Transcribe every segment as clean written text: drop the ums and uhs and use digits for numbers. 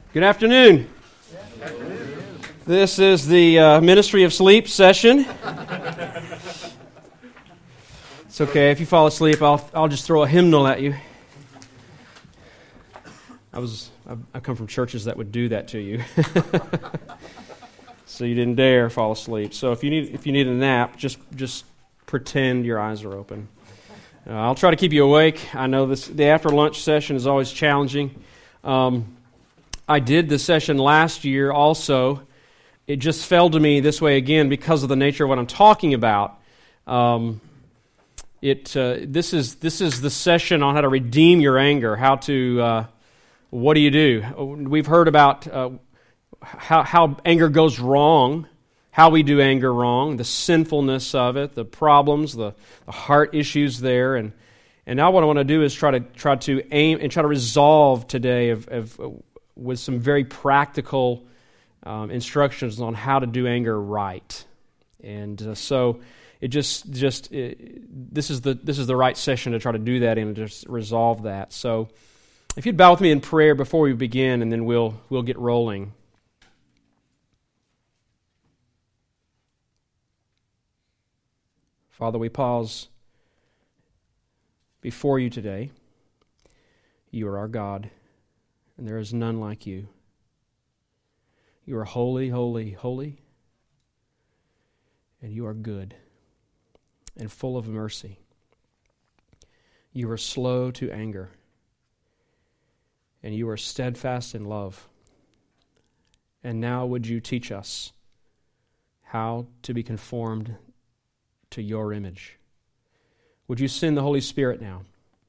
Good afternoon. This is the Ministry of Sleep session. It's okay if you fall asleep. I'll just throw a hymnal at you. I come from churches that would do that to you, so you didn't dare fall asleep. So if you need a nap, just pretend your eyes are open. I'll try to keep you awake. I know the after lunch session is always challenging. I did this session last year also. It just fell to me this way again because of the nature of what I'm talking about. This is the session on how to redeem your anger. How to what do you do? We've heard about how anger goes wrong, how we do anger wrong, the sinfulness of it, the problems, the heart issues there, and now what I want to do is try to aim and try to resolve today with some very practical instructions on how to do anger right. And so this is the right session to try to do that and just resolve that. So if you'd bow with me in prayer before we begin, and then we'll get rolling. Father, we pause before you today. You are our God, and there is none like you. You are holy, holy, holy, and you are good and full of mercy. You are slow to anger, and you are steadfast in love. And now would you teach us how to be conformed to your image? Would you send the Holy Spirit now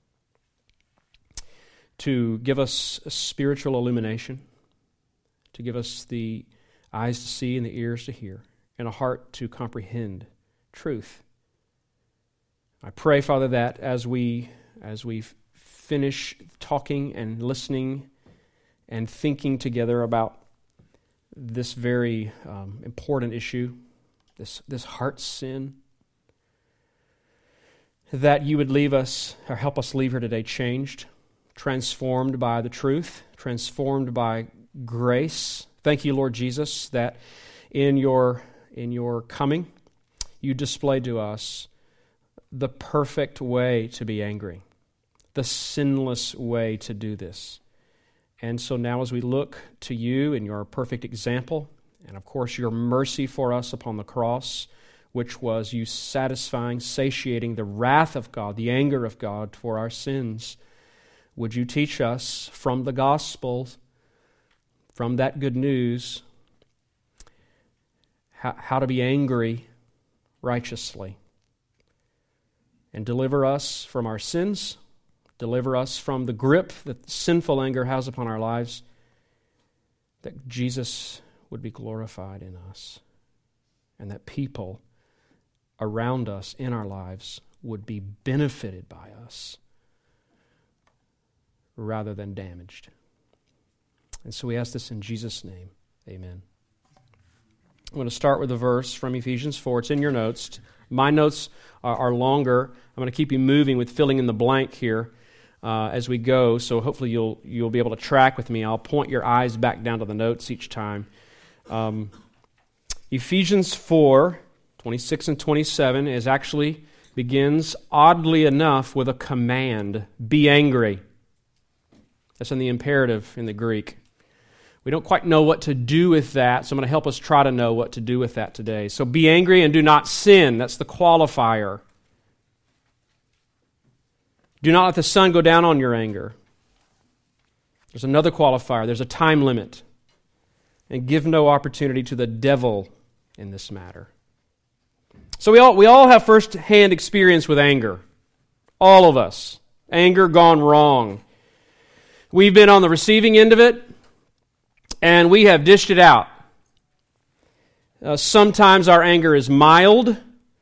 to give us a spiritual illumination, to give us the eyes to see and the ears to hear, and a heart to comprehend truth? I pray, Father, that as we finish talking and listening and thinking together about this very important issue, this heart sin, that you would leave us, or help us leave here today changed, transformed by the truth, transformed by grace. Thank you, Lord Jesus, that in your coming, you displayed to us the perfect way to be angry, the sinless way to do this. And so now as we look to you and your perfect example, and of course your mercy for us upon the cross, which was you satisfying, satiating the wrath of God, the anger of God for our sins, would you teach us from the gospel, from that good news, how to be angry righteously, and deliver us from our sins, deliver us from the grip that sinful anger has upon our lives, that Jesus would be glorified in us, and that people around us in our lives would be benefited by us rather than damaged. And so we ask this in Jesus' name. Amen. I'm going to start with a verse from Ephesians 4. It's in your notes. My notes are longer. I'm going to keep you moving with filling in the blank here as we go, so hopefully you'll be able to track with me. I'll point your eyes back down to the notes each time. Ephesians 4, 26 and 27 begins, oddly enough, with a command. Be angry. That's in the imperative in the Greek. We don't quite know what to do with that, so I'm going to help us try to know what to do with that today. So be angry and do not sin. That's the qualifier. Do not let the sun go down on your anger. There's another qualifier. There's a time limit. And give no opportunity to the devil in this matter. So we all have first-hand experience with anger. All of us. Anger gone wrong. We've been on the receiving end of it, and we have dished it out. Sometimes our anger is mild.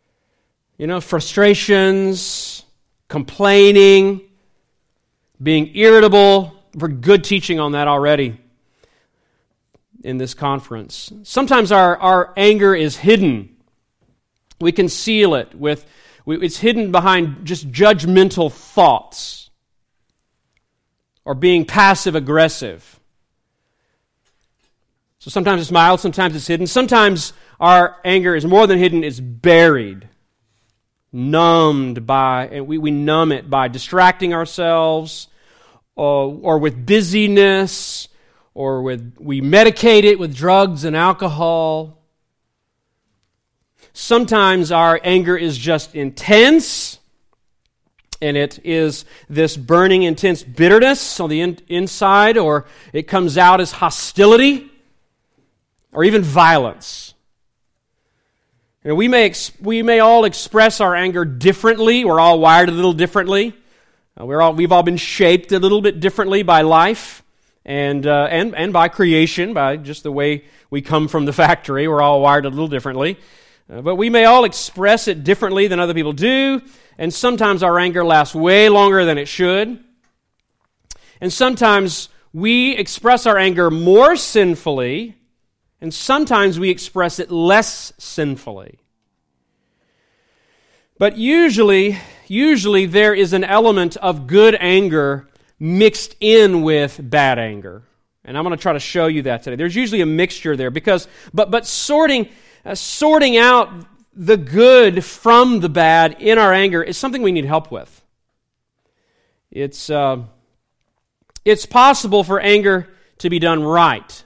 Frustrations, complaining, being irritable. We're good teaching on that already in this conference. Sometimes our anger is hidden. We conceal it it's hidden behind just judgmental thoughts or being passive-aggressive. So sometimes it's mild, sometimes it's hidden. Sometimes our anger is more than hidden, it's buried, numbed by, and we numb it by distracting ourselves, or with busyness, or we medicate it with drugs and alcohol. Sometimes our anger is just intense, and it is this burning, intense bitterness on the inside, or it comes out as hostility, or even violence. You know, we may all express our anger differently. We're all wired a little differently. We've all been shaped a little bit differently by life and by creation, by just the way we come from the factory. We're all wired a little differently. But we may all express it differently than other people do, and sometimes our anger lasts way longer than it should. And sometimes we express our anger more sinfully, and sometimes we express it less sinfully. But usually there is an element of good anger mixed in with bad anger. And I'm going to try to show you that today. There's usually a mixture there but sorting out the good from the bad in our anger is something we need help with. It's possible for anger to be done right.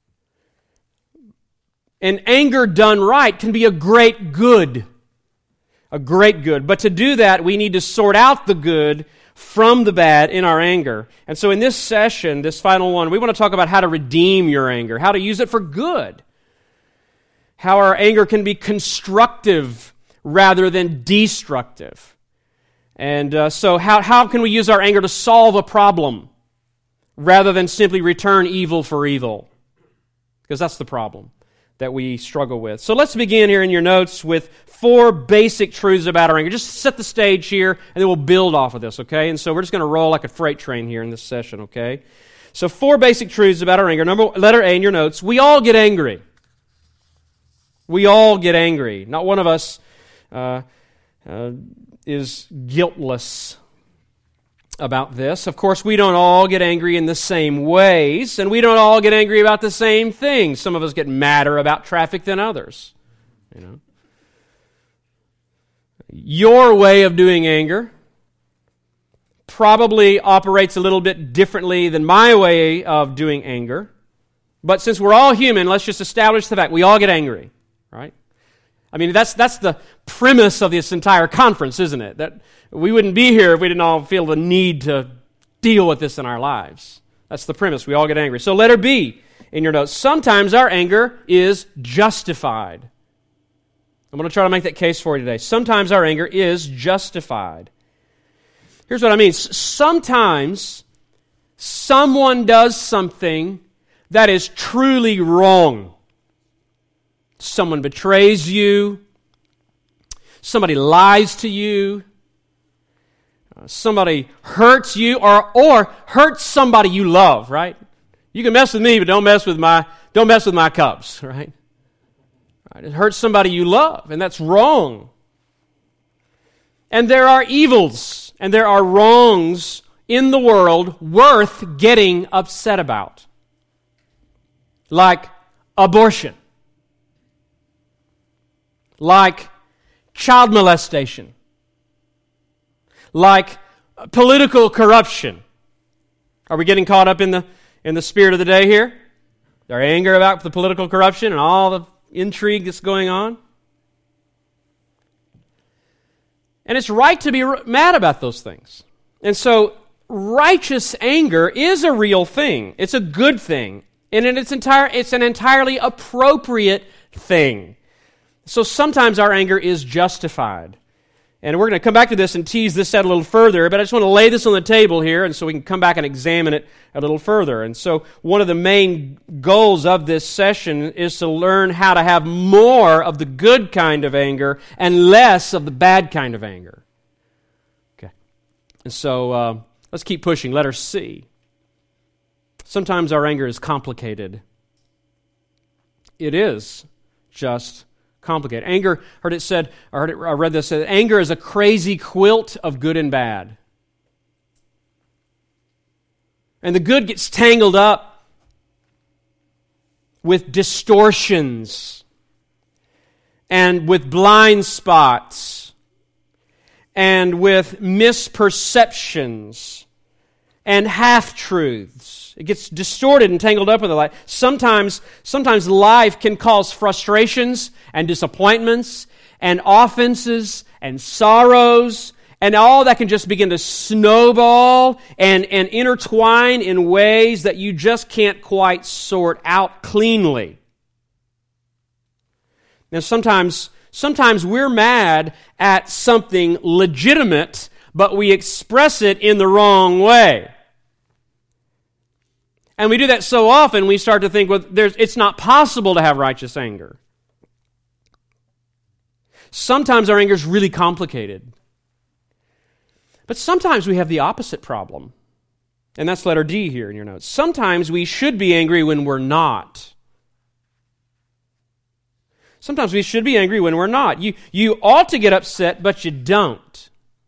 And anger done right can be a great good. A great good. But to do that, we need to sort out the good from the bad in our anger. And so in this session, this final one, we want to talk about how to redeem your anger, how to use it for good. How our anger can be constructive rather than destructive. And so how can we use our anger to solve a problem rather than simply return evil for evil? Because that's the problem that we struggle with. So let's begin here in your notes with 4 basic truths about our anger. Just set the stage here, and then we'll build off of this, okay? And so we're just going to roll like a freight train here in this session, okay? So 4 basic truths about our anger. Letter A in your notes, we all get angry. We all get angry. Not one of us is guiltless about this. Of course, we don't all get angry in the same ways, and we don't all get angry about the same things. Some of us get madder about traffic than others. You know, your way of doing anger probably operates a little bit differently than my way of doing anger. But since we're all human, let's just establish the fact we all get angry, right? I mean, that's the premise of this entire conference, isn't it? That we wouldn't be here if we didn't all feel the need to deal with this in our lives. That's the premise. We all get angry. So letter B in your notes. Sometimes our anger is justified. I'm going to try to make that case for you today. Sometimes our anger is justified. Here's what I mean. Sometimes someone does something that is truly wrong. Someone betrays you. Somebody lies to you. Somebody hurts you or hurts somebody you love, right? You can mess with me, but don't mess with my cubs, right? It hurts somebody you love, and that's wrong. And there are evils and there are wrongs in the world worth getting upset about. Like abortion. Like child molestation. Like political corruption. Are we getting caught up in the spirit of the day here? Our anger about the political corruption and all the intrigue that's going on? And it's right to be mad about those things. And so righteous anger is a real thing. It's a good thing. And it's an entirely appropriate thing. So sometimes our anger is justified. And we're going to come back to this and tease this out a little further, but I just want to lay this on the table here and so we can come back and examine it a little further. And so one of the main goals of this session is to learn how to have more of the good kind of anger and less of the bad kind of anger. Okay. And so let's keep pushing. Letter C. Sometimes our anger is complicated. It is just complicated. Anger, I read this, anger is a crazy quilt of good and bad. And the good gets tangled up. with distortions and with blind spots and with misperceptions and half-truths. It gets distorted and tangled up with the life. Sometimes life can cause frustrations and disappointments and offenses and sorrows, and all that can just begin to snowball and intertwine in ways that you just can't quite sort out cleanly. Now, sometimes we're mad at something legitimate, but we express it in the wrong way. And we do that so often, we start to think, well, it's not possible to have righteous anger. Sometimes our anger is really complicated. But sometimes we have the opposite problem. And that's letter D here in your notes. Sometimes we should be angry when we're not. Sometimes we should be angry when we're not. You ought to get upset, but you don't.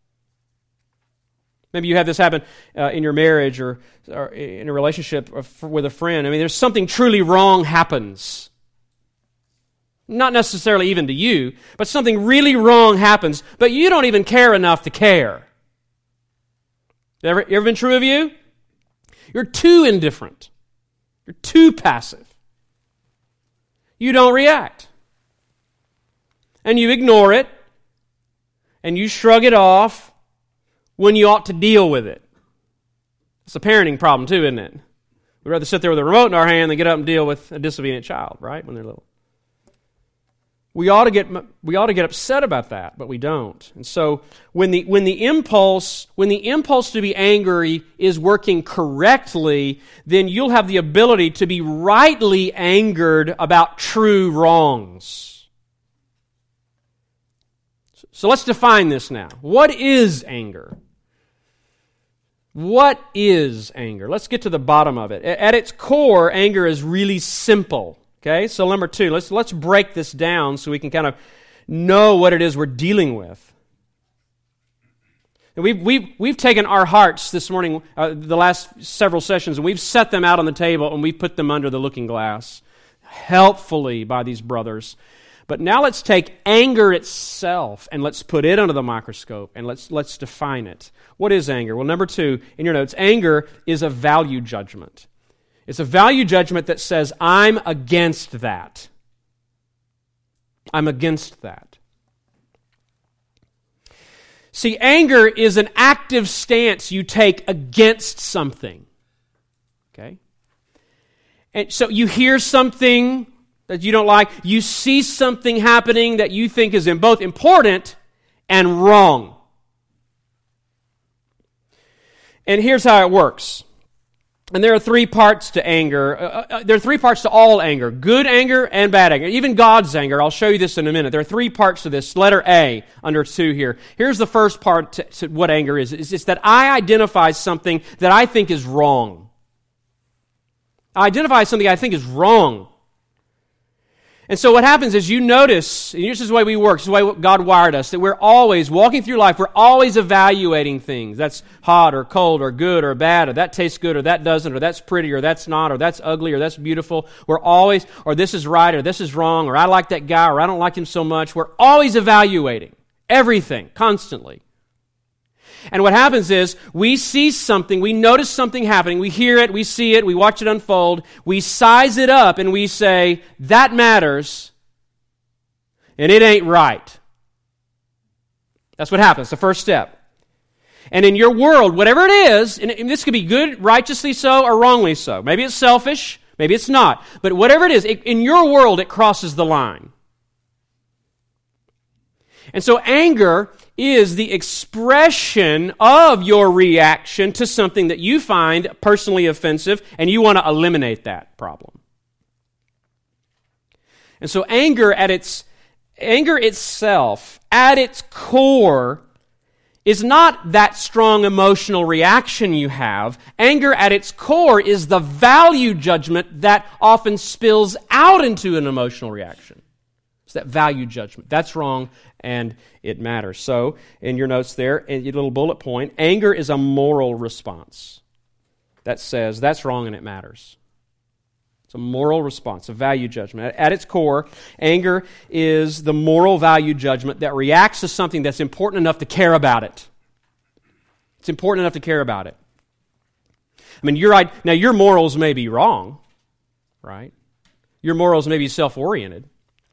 Maybe you have this happen in your marriage or in a relationship with a friend. I mean, there's something truly wrong happens. Not necessarily even to you, but something really wrong happens, but you don't even care enough to care. Ever been true of you? You're too indifferent. You're too passive. You don't react. And you ignore it, and you shrug it off when you ought to deal with it. It's a parenting problem too, isn't it? We'd rather sit there with a remote in our hand than get up and deal with a disobedient child, right, when they're little. We ought to get upset about that, but we don't. And so when the impulse to be angry is working correctly, then you'll have the ability to be rightly angered about true wrongs. So let's define this now. What is anger? What is anger? Let's get to the bottom of it. At its core, anger is really simple. Okay, so number 2, let's break this down so we can kind of know what it is we're dealing with. And we've taken our hearts this morning, the last several sessions, and we've set them out on the table and we've put them under the looking glass, helpfully by these brothers. But now let's take anger itself and let's put it under the microscope and let's define it. What is anger? Well, number 2 in your notes, anger is a value judgment. It's a value judgment that says, I'm against that. I'm against that. See, anger is an active stance you take against something. Okay? And so you hear something that you don't like, you see something happening that you think is both important and wrong. And here's how it works. And there are 3 parts to anger. There are 3 parts to all anger. Good anger and bad anger. Even God's anger. I'll show you this in a minute. There are 3 parts to this. Letter A under 2 here. Here's the first part to what anger is. It's that I identify something that I think is wrong. I identify something I think is wrong. And so what happens is you notice, and this is the way we work, this is the way God wired us, that we're always, walking through life, we're always evaluating things. That's hot or cold or good or bad, or that tastes good or that doesn't, or that's pretty or that's not, or that's ugly or that's beautiful. We're always, or this is right or this is wrong, or I like that guy or I don't like him so much. We're always evaluating everything, constantly. And what happens is we see something, we notice something happening, we hear it, we see it, we watch it unfold, we size it up and we say, that matters, and it ain't right. That's what happens, the first step. And in your world, whatever it is, and this could be good, righteously so, or wrongly so. Maybe it's selfish, maybe it's not. But whatever it is, in your world, it crosses the line. And so anger is the expression of your reaction to something that you find personally offensive, and you want to eliminate that problem. And so anger itself, at its core, is not that strong emotional reaction you have. Anger at its core is the value judgment that often spills out into an emotional reaction. It's that value judgment. That's wrong, and it matters. So, in your notes there, in your little bullet point, anger is a moral response that says, that's wrong and it matters. It's a moral response, a value judgment. At its core, anger is the moral value judgment that reacts to something that's important enough to care about it. It's important enough to care about it. I mean, now your morals may be wrong, right? Your morals may be self-oriented.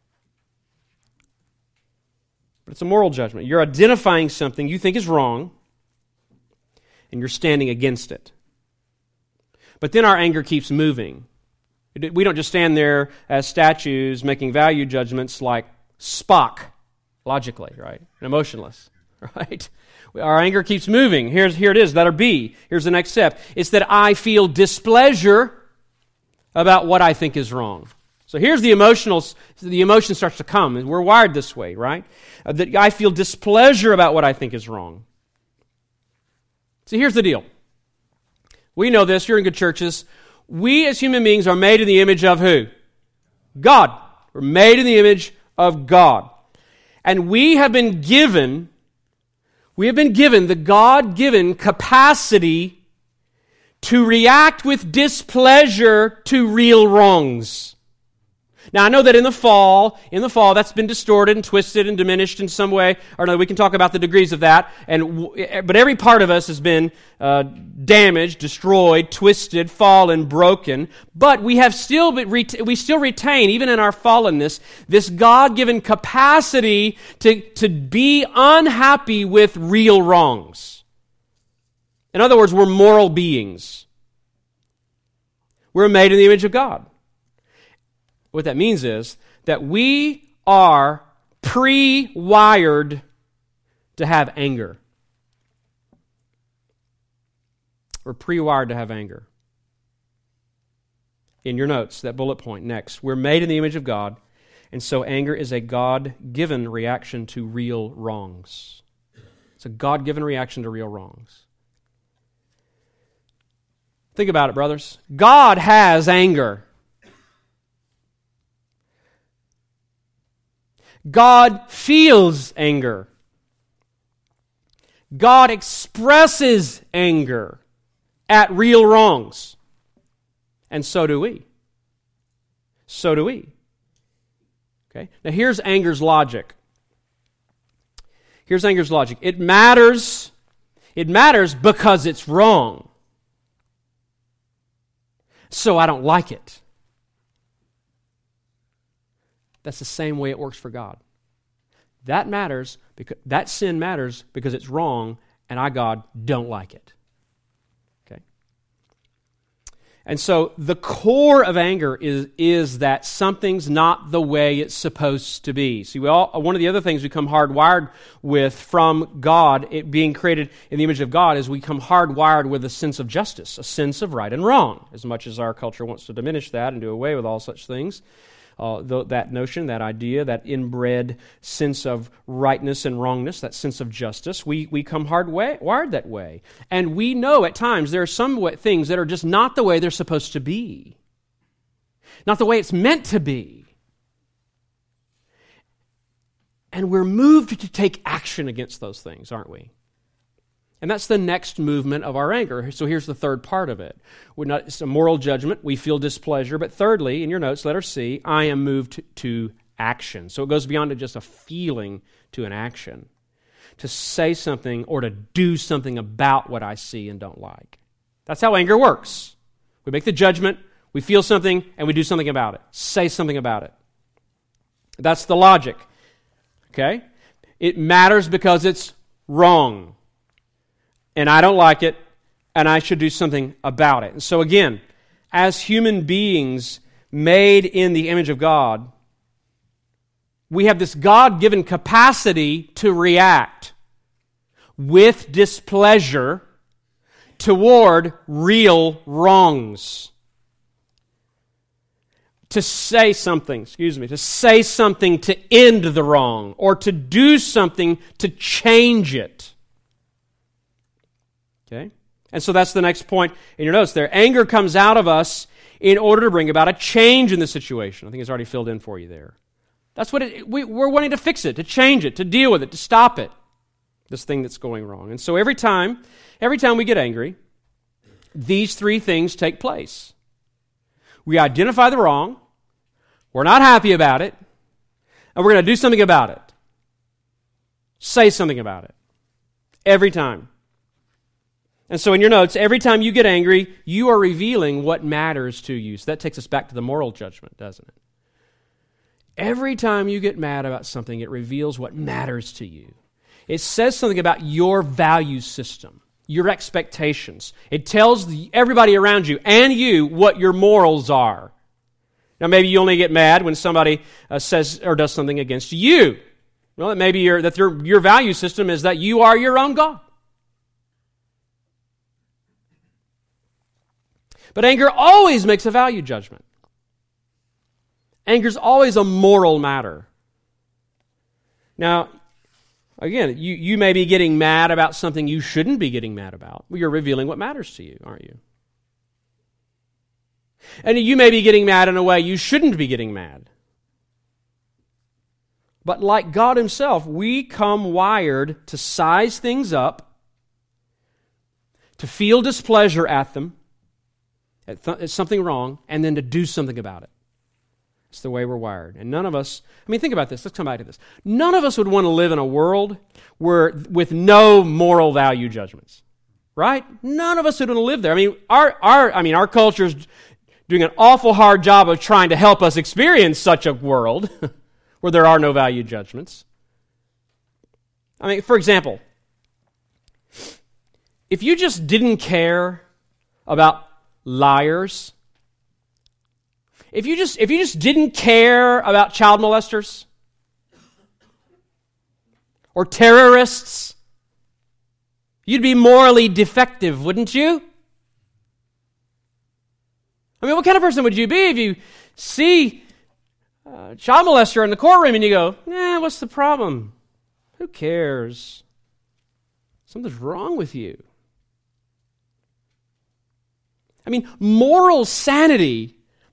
But it's a moral judgment. You're identifying something you think is wrong, and you're standing against it. But then our anger keeps moving. We don't just stand there as statues making value judgments like Spock, logically, right? And emotionless, right? Our anger keeps moving. Here it is, letter B. Here's the next step. It's that I feel displeasure about what I think is wrong. So here's the emotion starts to come. And we're wired this way, right? That I feel displeasure about what I think is wrong. So here's the deal. We know this. You're in good churches. We as human beings are made in the image of who? God. We're made in the image of God. And we have been given the God-given capacity to react with displeasure to real wrongs. Now, I know that in the fall, that's been distorted and twisted and diminished in some way. Or no, we can talk about the degrees of that. But every part of us has been damaged, destroyed, twisted, fallen, broken. But we still retain, even in our fallenness, this God-given capacity to be unhappy with real wrongs. In other words, we're moral beings. We're made in the image of God. What that means is that we are pre-wired to have anger. We're pre-wired to have anger. In your notes, that bullet point next. We're made in the image of God, and so anger is a God-given reaction to real wrongs. It's a God-given reaction to real wrongs. Think about it, brothers. God has anger. God feels anger. God expresses anger at real wrongs. And so do we. So do we. Okay? Now here's anger's logic. Here's anger's logic. It matters because it's wrong. So I don't like it. That's the same way it works for God. That sin matters because it's wrong, and I, God, don't like it. Okay? And so the core of anger is that something's not the way it's supposed to be. See, one of the other things we come hardwired with from God, it being created in the image of God, is we come hardwired with a sense of justice, a sense of right and wrong, as much as our culture wants to diminish that and do away with all such things. That notion, that idea, that inbred sense of rightness and wrongness, that sense of justice, we come hardwired that way. And we know at times there are some things that are just not the way they're supposed to be. Not the way it's meant to be. And we're moved to take action against those things, aren't we? And that's the next movement of our anger. So here's the third part of it. It's a moral judgment. We feel displeasure. But thirdly, in your notes, letter C, I am moved to action. So it goes beyond just a feeling to an action. To say something or to do something about what I see and don't like. That's how anger works. We make the judgment, we feel something, and we do something about it. Say something about it. That's the logic. Okay? It matters because it's wrong. And I don't like it, and I should do something about it. And so again, as human beings made in the image of God, we have this God-given capacity to react with displeasure toward real wrongs. To say something to end the wrong, or to do something to change it. Okay? And so that's the next point in your notes there. Anger comes out of us in order to bring about a change in the situation. I think it's already filled in for you there. That's what we're wanting to fix it, to change it, to deal with it, to stop it. This thing that's going wrong. And so every time we get angry, these three things take place. We identify the wrong, we're not happy about it, and we're going to do something about it. Say something about it. Every time. And so in your notes, every time you get angry, you are revealing what matters to you. So that takes us back to the moral judgment, doesn't it? Every time you get mad about something, it reveals what matters to you. It says something about your value system, your expectations. It tells everybody around you and you what your morals are. Now, maybe you only get mad when somebody says or does something against you. Well, it may be your value system is that you are your own God. But anger always makes a value judgment. Anger is always a moral matter. Now, again, you may be getting mad about something you shouldn't be getting mad about. Well, you're revealing what matters to you, aren't you? And you may be getting mad in a way you shouldn't be getting mad. But like God Himself, we come wired to size things up, to feel displeasure at them, at something wrong, and then to do something about it. It's the way we're wired. And none of us, think about this. Let's come back to this. None of us would want to live in a world with no moral value judgments. Right? None of us would want to live there. Our culture's doing an awful hard job of trying to help us experience such a world where there are no value judgments. For example, if you just didn't care about liars, if you just didn't care about child molesters or terrorists, you'd be morally defective, wouldn't you? What kind of person would you be if you see a child molester in the courtroom and you go, what's the problem? Who cares? Something's wrong with you. Moral sanity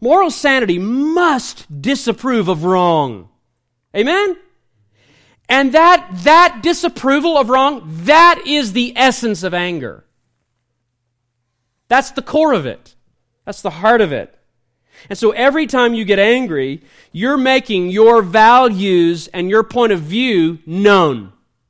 must disapprove of wrong. Amen? And that disapproval of wrong, that is the essence of anger. That's the core of it. That's the heart of it. And so every time you get angry, you're making your values and your point of view known.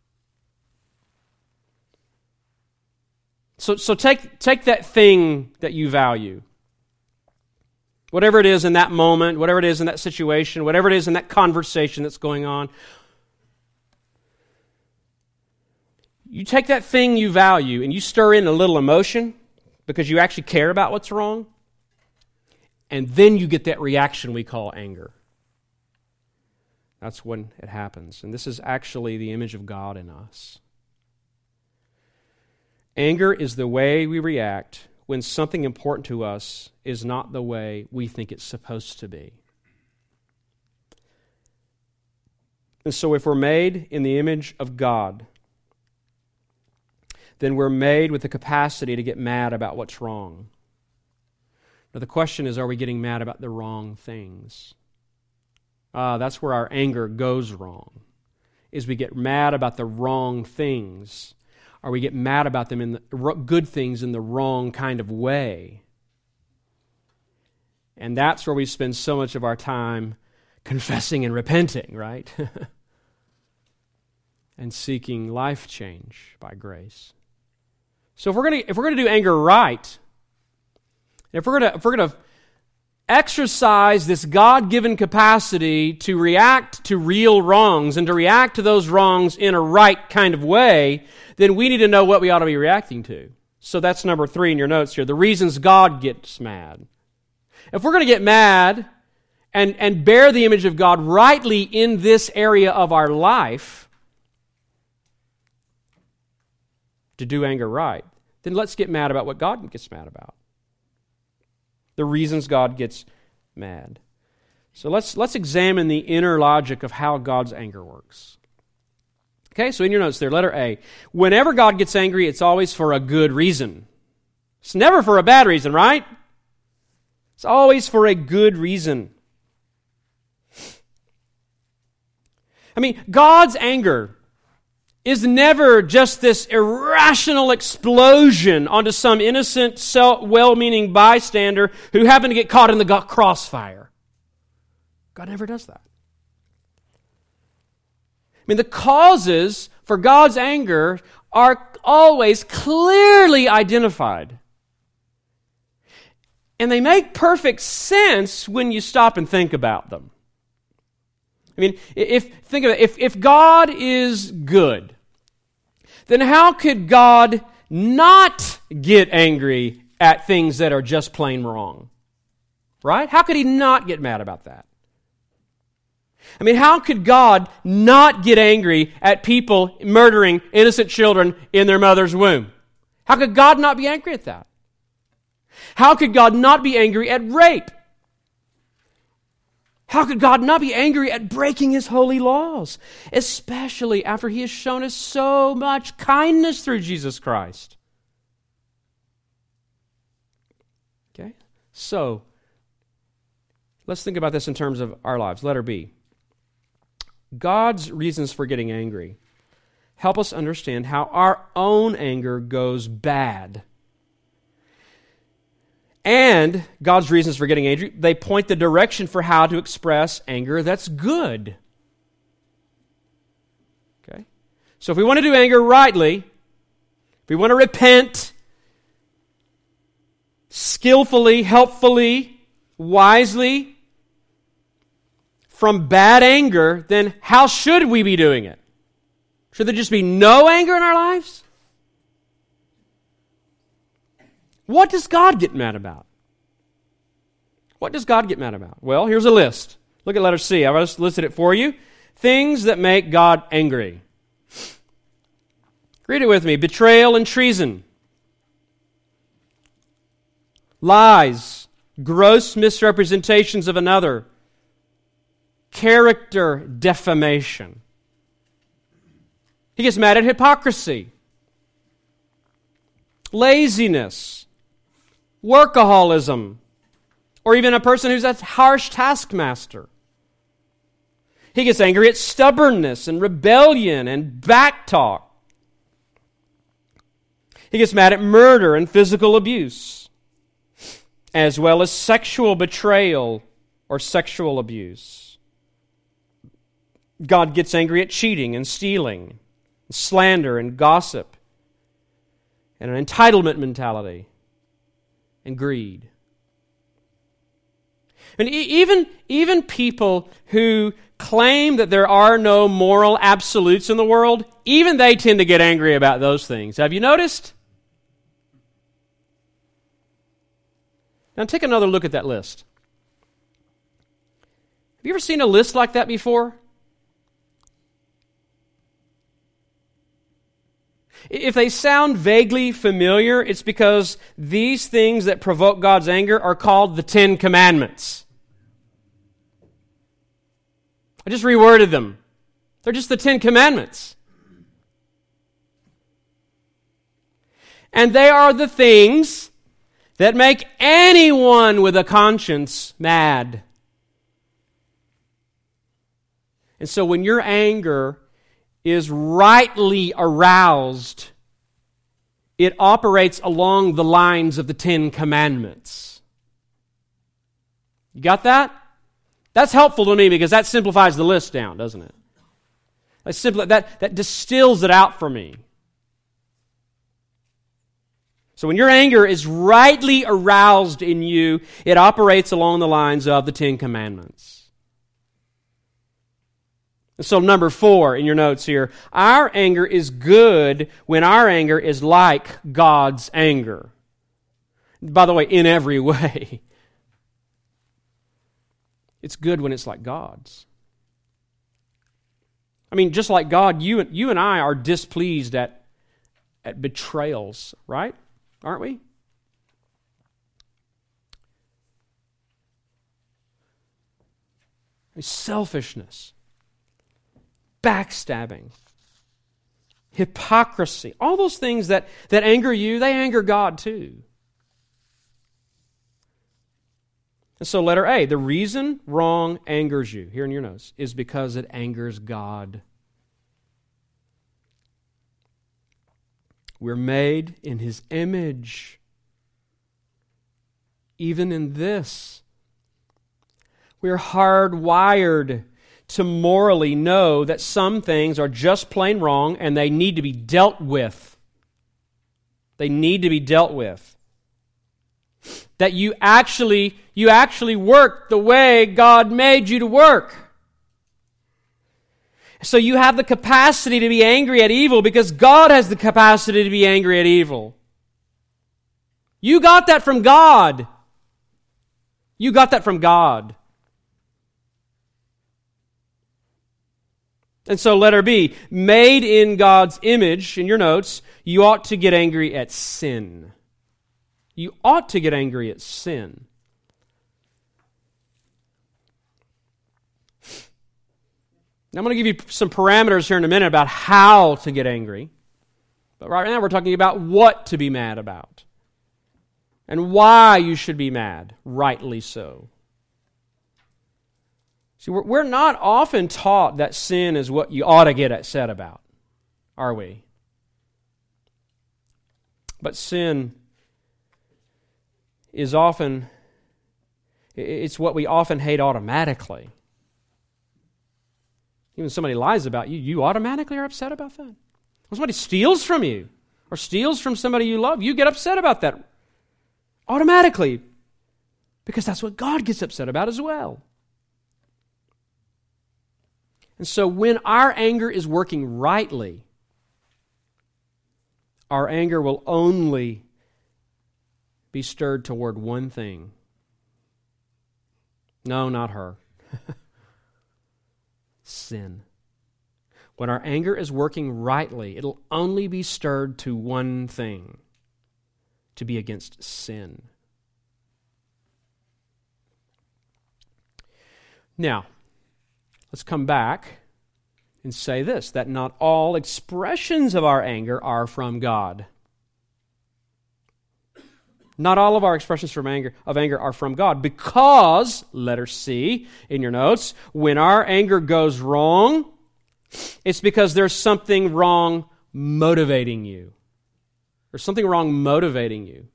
So take that thing that you value. Whatever it is in that moment, whatever it is in that situation, whatever it is in that conversation that's going on. You take that thing you value and you stir in a little emotion because you actually care about what's wrong. And then you get that reaction we call anger. That's when it happens. And this is actually the image of God in us. Anger is the way we react when something important to us is not the way we think it's supposed to be. And so if we're made in the image of God, then we're made with the capacity to get mad about what's wrong. Now the question is, are we getting mad about the wrong things? That's where our anger goes wrong, is we get mad about the wrong things. Or we get mad about them in the good things in the wrong kind of way. And that's where we spend so much of our time confessing and repenting, right? And seeking life change by grace. So if we're going to do anger right, if we're going to exercise this God-given capacity to react to real wrongs and to react to those wrongs in a right kind of way, then we need to know what we ought to be reacting to. So that's number 3 in your notes here, the reasons God gets mad. If we're going to get mad and bear the image of God rightly in this area of our life, to do anger right, then let's get mad about what God gets mad about. The reasons God gets mad. So let's examine the inner logic of how God's anger works. Okay, so in your notes there, letter A. Whenever God gets angry, it's always for a good reason. It's never for a bad reason, right? It's always for a good reason. God's anger is never just this irrational explosion onto some innocent, well-meaning bystander who happened to get caught in the crossfire. God never does that. I mean, the causes for God's anger are always clearly identified. And they make perfect sense when you stop and think about them. I mean, think of it, if God is good, then how could God not get angry at things that are just plain wrong? Right? How could He not get mad about that? I mean, how could God not get angry at people murdering innocent children in their mother's womb? How could God not be angry at that? How could God not be angry at rape? How could God not be angry at breaking His holy laws, especially after He has shown us so much kindness through Jesus Christ? Okay? So, let's think about this in terms of our lives. Letter B. God's reasons for getting angry help us understand how our own anger goes bad. And God's reasons for getting angry, they point the direction for how to express anger that's good. Okay? So if we want to do anger rightly, if we want to repent skillfully, helpfully, wisely from bad anger, then how should we be doing it? Should there just be no anger in our lives? What does God get mad about? What does God get mad about? Well, here's a list. Look at letter C. I've just listed it for you. Things that make God angry. Read it with me. Betrayal and treason. Lies. Gross misrepresentations of another. Character defamation. He gets mad at hypocrisy. Laziness. Workaholism. Or even a person who's a harsh taskmaster. He gets angry at stubbornness and rebellion and backtalk. He gets mad at murder and physical abuse, as well as sexual betrayal or sexual abuse. God gets angry at cheating and stealing, slander and gossip, and an entitlement mentality and greed. And even people who claim that there are no moral absolutes in the world, even they tend to get angry about those things. Have you noticed? Now take another look at that list. Have you ever seen a list like that before? If they sound vaguely familiar, it's because these things that provoke God's anger are called the Ten Commandments. I just reworded them. They're just the Ten Commandments. And they are the things that make anyone with a conscience mad. And so when your anger is rightly aroused, it operates along the lines of the Ten Commandments. You got that? That's helpful to me because that simplifies the list down, doesn't it? That distills it out for me. So when your anger is rightly aroused in you, it operates along the lines of the Ten Commandments. And so number 4 in your notes here, our anger is good when our anger is like God's anger. By the way, in every way. It's good when it's like God's. I mean, just like God, you and I are displeased at betrayals, right? Aren't we? Selfishness, backstabbing, hypocrisy, all those things that anger you, they anger God too. And so letter A, the reason wrong angers you, here in your notes, is because it angers God. We're made in His image. Even in this, we're hardwired to morally know that some things are just plain wrong and they need to be dealt with. They need to be dealt with. That you actually work the way God made you to work. So you have the capacity to be angry at evil because God has the capacity to be angry at evil. You got that from God. You got that from God. And so letter B, made in God's image, in your notes, you ought to get angry at sin. You ought to get angry at sin. Now I'm going to give you some parameters here in a minute about how to get angry. But right now we're talking about what to be mad about. And why you should be mad, rightly so. See, we're not often taught that sin is what you ought to get upset about, are we? But sin is often, it's what we often hate automatically. Even when somebody lies about you, you automatically are upset about that. When somebody steals from you or steals from somebody you love, you get upset about that automatically because that's what God gets upset about as well. And so when our anger is working rightly, our anger will only be stirred toward one thing. No, not her. Sin. When our anger is working rightly, it'll only be stirred to one thing, to be against sin. Now, let's come back and say this, that not all expressions of our anger are from God. Not all of our expressions of anger are from God because, letter C in your notes, when our anger goes wrong, it's because there's something wrong motivating you. There's something wrong motivating you.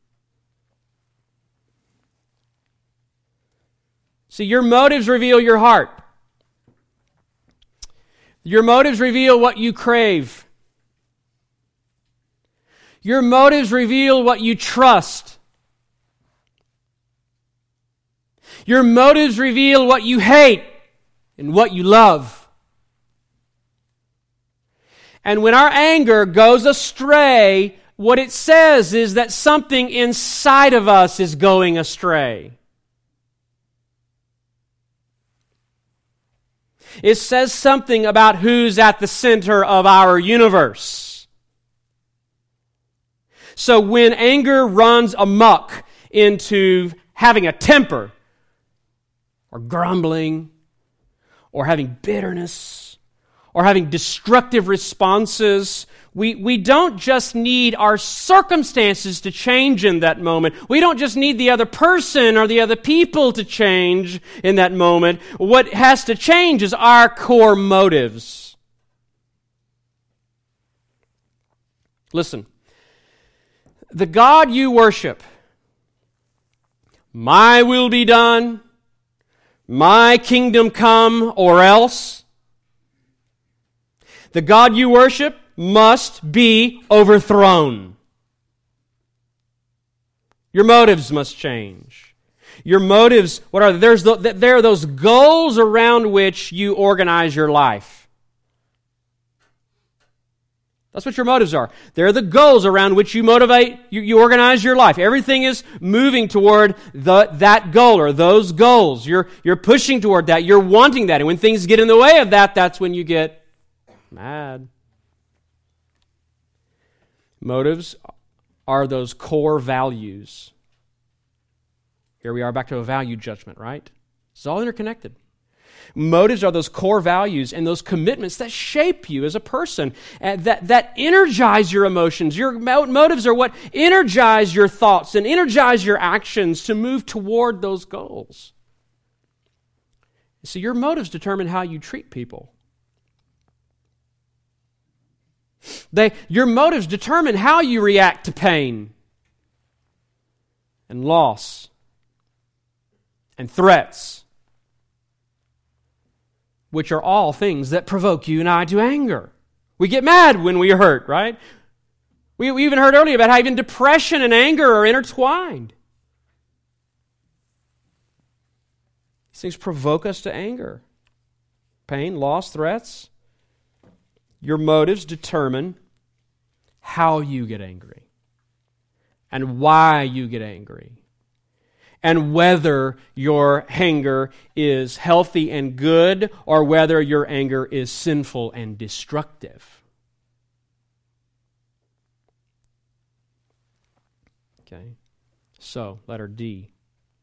See, your motives reveal your heart. Your motives reveal what you crave. Your motives reveal what you trust. Your motives reveal what you hate and what you love. And when our anger goes astray, what it says is that something inside of us is going astray. It says something about who's at the center of our universe. So when anger runs amok into having a temper, or grumbling, or having bitterness, or having destructive responses, we don't just need our circumstances to change in that moment. We don't just need the other person or the other people to change in that moment. What has to change is our core motives. Listen, the God you worship, my will be done, my kingdom come, or else. The God you worship must be overthrown. Your motives must change. Your motives, what are they? There are those goals around which you organize your life. That's what your motives are. They're the goals around which you motivate, you organize your life. Everything is moving toward that goal or those goals. You're pushing toward that. You're wanting that. And when things get in the way of that, that's when you get mad. Motives are those core values. Here we are back to a value judgment, right? It's all interconnected. Motives are those core values and those commitments that shape you as a person, that energize your emotions. Your motives are what energize your thoughts and energize your actions to move toward those goals. So your motives determine how you treat people. Your motives determine how you react to pain and loss and threats, which are all things that provoke you and I to anger. We get mad when we are hurt, right? We even heard earlier about how even depression and anger are intertwined. These things provoke us to anger. Pain, loss, threats. Your motives determine how you get angry and why you get angry and whether your anger is healthy and good or whether your anger is sinful and destructive. Okay, so letter D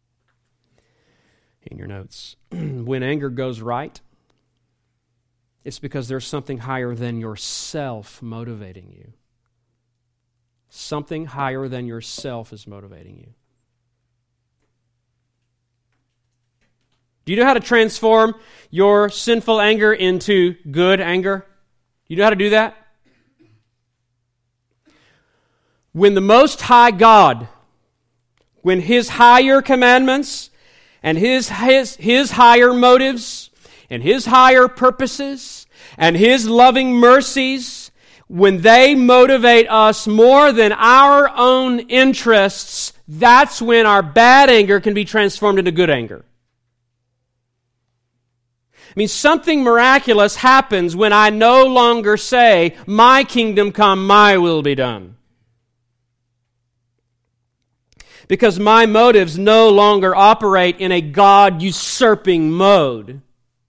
in your notes. When anger goes right, it's because there's something higher than yourself motivating you. Something higher than yourself is motivating you. Do you know how to transform your sinful anger into good anger? You know how to do that? When the Most High God, when His higher commandments and His higher motives and His higher purposes and His loving mercies, when they motivate us more than our own interests, that's when our bad anger can be transformed into good anger. I mean, something miraculous happens when I no longer say, "My kingdom come, my will be done." Because my motives no longer operate in a God-usurping mode.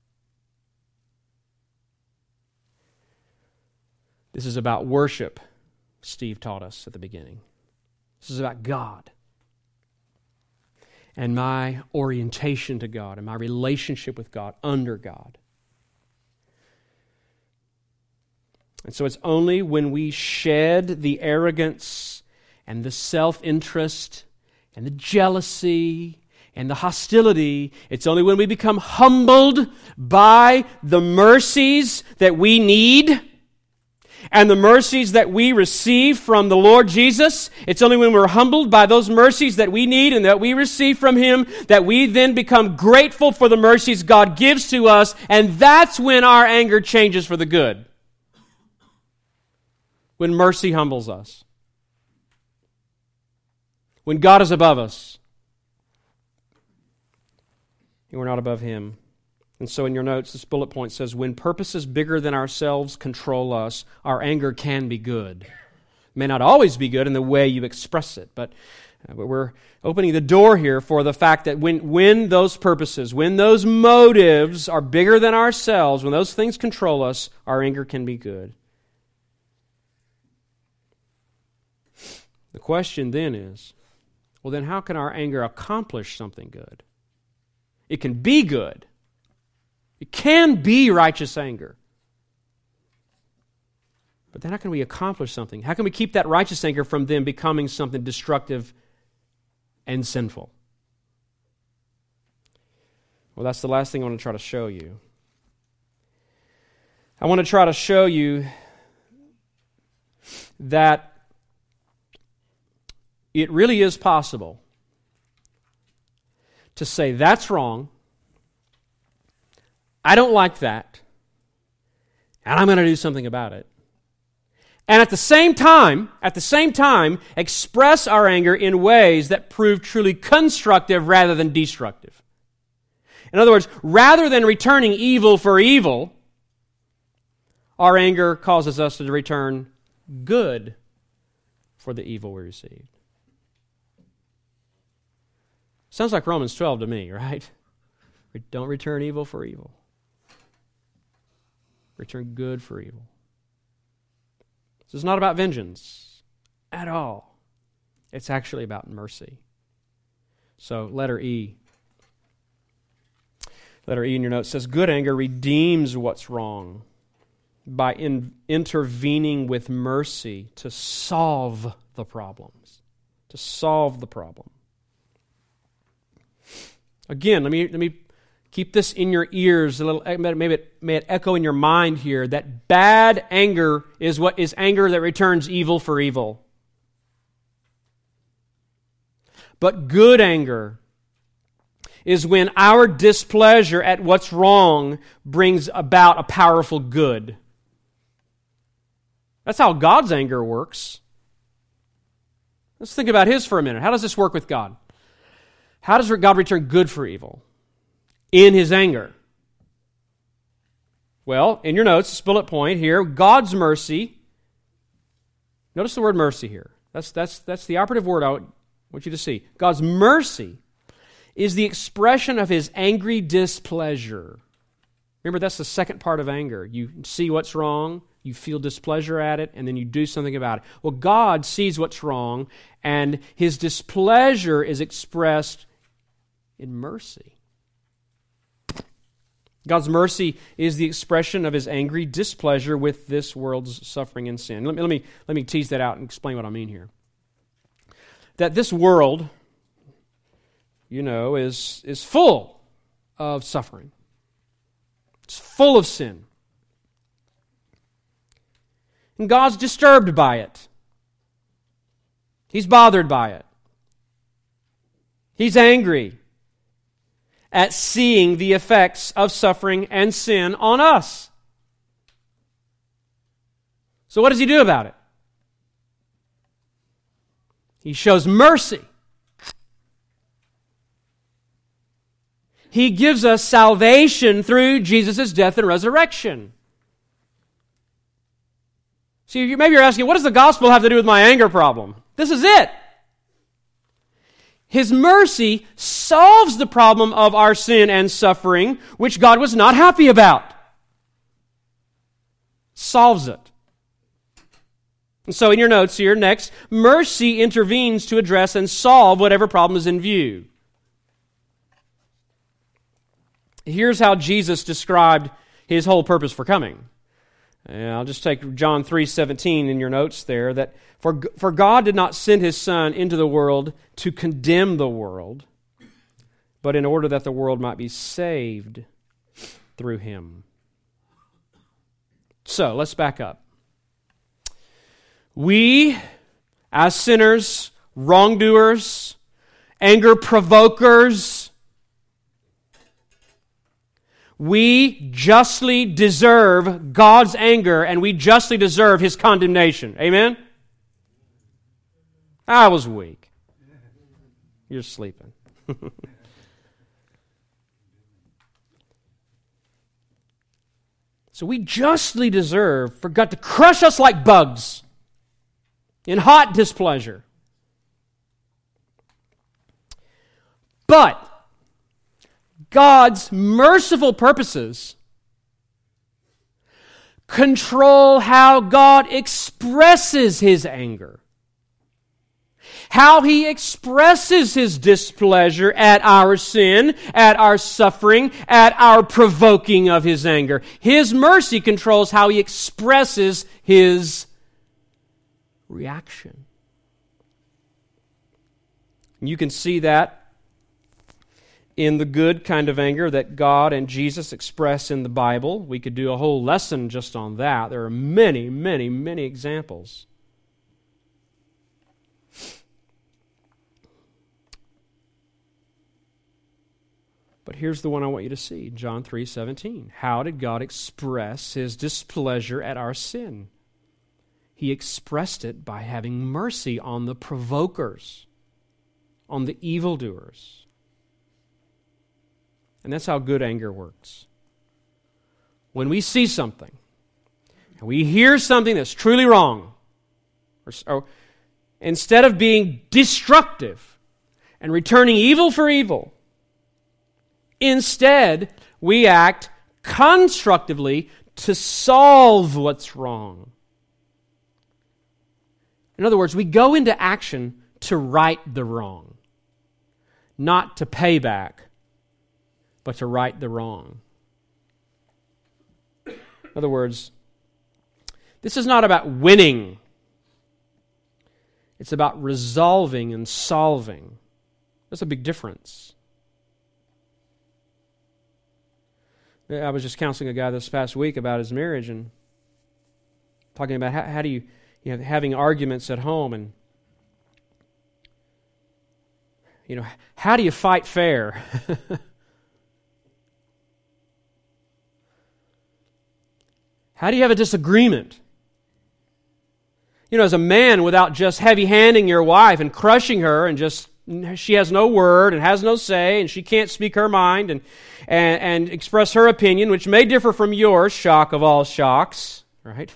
This is about worship, Steve taught us at the beginning. This is about God and my orientation to God and my relationship with God under God. And so it's only when we shed the arrogance and the self-interest and the jealousy and the hostility, it's only when we become humbled by the mercies that we need and the mercies that we receive from the Lord Jesus. It's only when we're humbled by those mercies that we need and that we receive from Him that we then become grateful for the mercies God gives to us, and that's when our anger changes for the good. When mercy humbles us. When God is above us. And we're not above Him. And so in your notes, this bullet point says, when purposes bigger than ourselves control us, our anger can be good. It may not always be good in the way you express it, but we're opening the door here for the fact that when those purposes, when those motives are bigger than ourselves, when those things control us, our anger can be good. The question then is, well then how can our anger accomplish something good? It can be good. It can be righteous anger. But then how can we accomplish something? How can we keep that righteous anger from then becoming something destructive and sinful? Well, that's the last thing I want to try to show you. I want to try to show you that it really is possible to say, that's wrong, I don't like that, and I'm going to do something about it. And at the same time, express our anger in ways that prove truly constructive rather than destructive. In other words, rather than returning evil for evil, our anger causes us to return good for the evil we received. Sounds like Romans 12 to me, right? Don't return evil for evil. Return good for evil. This is not about vengeance at all. It's actually about mercy. So, letter E. Letter E in your notes says, good anger redeems what's wrong by intervening with mercy to solve the problems. To solve the problem. Again, let me Keep this in your ears, may it echo in your mind here, that bad anger is what is anger that returns evil for evil. But good anger is when our displeasure at what's wrong brings about a powerful good. That's how God's anger works. Let's think about His for a minute. How does this work with God? How does God return good for evil in His anger? Well, in your notes, bullet point here, God's mercy. Notice the word mercy here. That's the operative word I want you to see. God's mercy is the expression of His angry displeasure. Remember, that's the second part of anger. You see what's wrong, you feel displeasure at it, and then you do something about it. Well, God sees what's wrong, and His displeasure is expressed in mercy. God's mercy is the expression of His angry displeasure with this world's suffering and sin. Let me tease that out and explain what I mean here. That this world, is full of suffering. It's full of sin. And God's disturbed by it. He's bothered by it. He's angry at seeing the effects of suffering and sin on us. So what does He do about it? He shows mercy. He gives us salvation through Jesus' death and resurrection. See, maybe you're asking, what does the gospel have to do with my anger problem? This is it. His mercy solves the problem of our sin and suffering, which God was not happy about. Solves it. And so in your notes here, next, mercy intervenes to address and solve whatever problem is in view. Here's how Jesus described His whole purpose for coming. And I'll just take John 3:17 in your notes there, that for God did not send His Son into the world to condemn the world, but in order that the world might be saved through Him. So, let's back up. We, as sinners, wrongdoers, anger provokers, we justly deserve God's anger, and we justly deserve His condemnation. Amen? I was weak. You're sleeping. So we justly deserve for God to crush us like bugs in hot displeasure. But God's merciful purposes control how God expresses His anger, how He expresses His displeasure at our sin, at our suffering, at our provoking of His anger. His mercy controls how He expresses His reaction. You can see that in the good kind of anger that God and Jesus express in the Bible. We could do a whole lesson just on that. There are many, many, many examples. But here's the one I want you to see, John 3:17. How did God express His displeasure at our sin? He expressed it by having mercy on the provokers, on the evildoers. And that's how good anger works. When we see something, and we hear something that's truly wrong, or instead of being destructive and returning evil for evil, instead we act constructively to solve what's wrong. In other words, we go into action to right the wrong, not to pay back, but to right the wrong. In other words, this is not about winning. It's about resolving and solving. That's a big difference. I was just counseling a guy this past week about his marriage and talking about how do you know, having arguments at home and, you know, how do you fight fair? How do you have a disagreement? You know, as a man, without just heavy-handing your wife and crushing her and just she has no word and has no say and she can't speak her mind and express her opinion, which may differ from yours, shock of all shocks, right?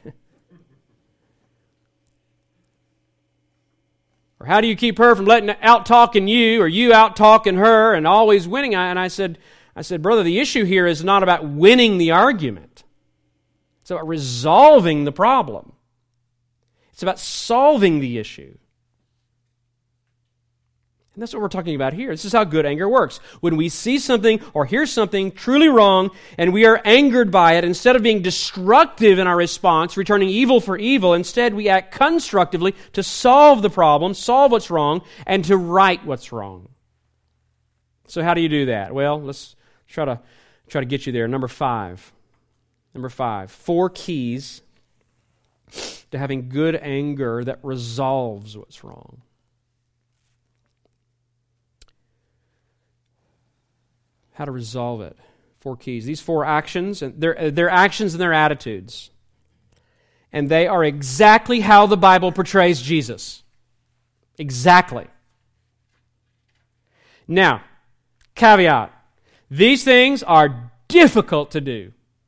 Or how do you keep her from out-talking you or you out-talking her and always winning? And I said, brother, the issue here is not about winning the argument. It's about resolving the problem. It's about solving the issue. And that's what we're talking about here. This is how good anger works. When we see something or hear something truly wrong and we are angered by it, instead of being destructive in our response, returning evil for evil, instead we act constructively to solve the problem, solve what's wrong, and to right what's wrong. So how do you do that? Well, let's try to get you there. Number 5. 4 keys to having good anger that resolves what's wrong. How to resolve it. 4 keys. These 4 actions, and they're actions and their attitudes. And they are exactly how the Bible portrays Jesus. Exactly. Now, caveat. These things are difficult to do.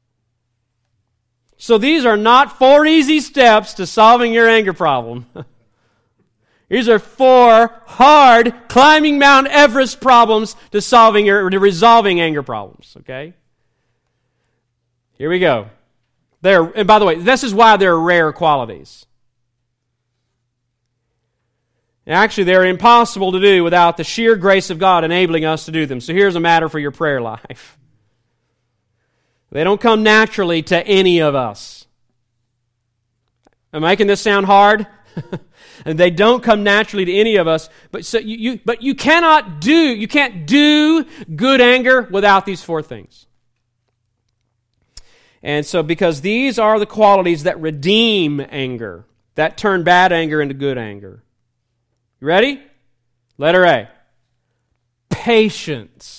So these are not 4 easy steps to solving your anger problem. These are 4 hard, climbing Mount Everest problems to resolving anger problems, okay? Here we go. And by the way, this is why they're rare qualities. And actually, they're impossible to do without the sheer grace of God enabling us to do them. So here's a matter for your prayer life. They don't come naturally to any of us. Am I making this sound hard? And they don't come naturally to any of us. But you can't do good anger without these 4 things. And so because these are the qualities that redeem anger, that turn bad anger into good anger. You ready? Letter A. Patience.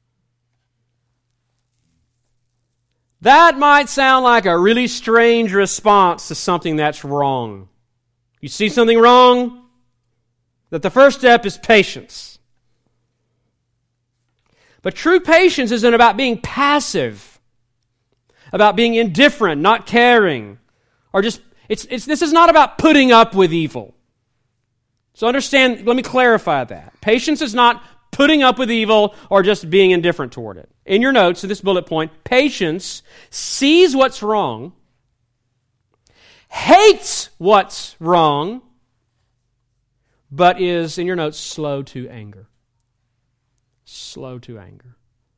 That might sound like a really strange response to something that's wrong. You see something wrong? That the first step is patience. But true patience isn't about being passive, about being indifferent, not caring, or just this is not about putting up with evil. So understand, let me clarify that. Patience is not putting up with evil or just being indifferent toward it. In your notes, in this bullet point, patience sees what's wrong, hates what's wrong, but is, in your notes, slow to anger. Slow to anger.